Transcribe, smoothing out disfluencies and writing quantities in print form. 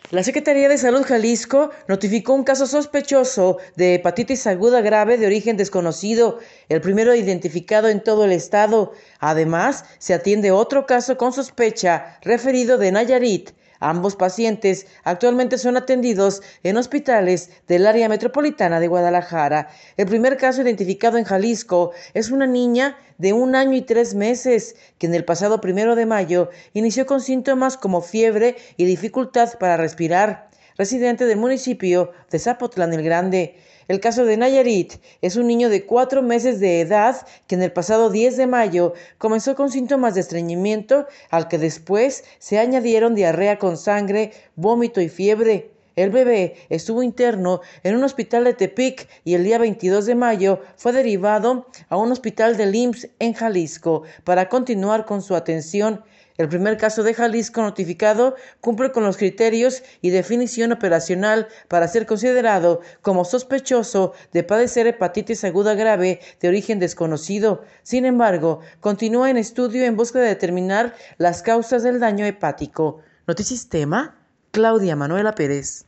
La Secretaría de Salud Jalisco notificó un caso sospechoso de hepatitis aguda grave de origen desconocido, el primero identificado en todo el estado. Además, se atiende otro caso con sospecha referido de Nayarit. Ambos pacientes actualmente son atendidos en hospitales del área metropolitana de Guadalajara. El primer caso identificado en Jalisco es una niña de 1 año y 3 meses, que en el pasado 1 de mayo inició con síntomas como fiebre y dificultad para respirar, residente del municipio de Zapotlán el Grande. El caso de Nayarit es un niño de 4 meses de edad que en el pasado 10 de mayo comenzó con síntomas de estreñimiento, al que después se añadieron diarrea con sangre, vómito y fiebre. El bebé estuvo interno en un hospital de Tepic y el día 22 de mayo fue derivado a un hospital del IMSS en Jalisco para continuar con su atención. El primer caso de Jalisco notificado cumple con los criterios y definición operacional para ser considerado como sospechoso de padecer hepatitis aguda grave de origen desconocido. Sin embargo, continúa en estudio en busca de determinar las causas del daño hepático. Notisistema, Claudia Manuela Pérez.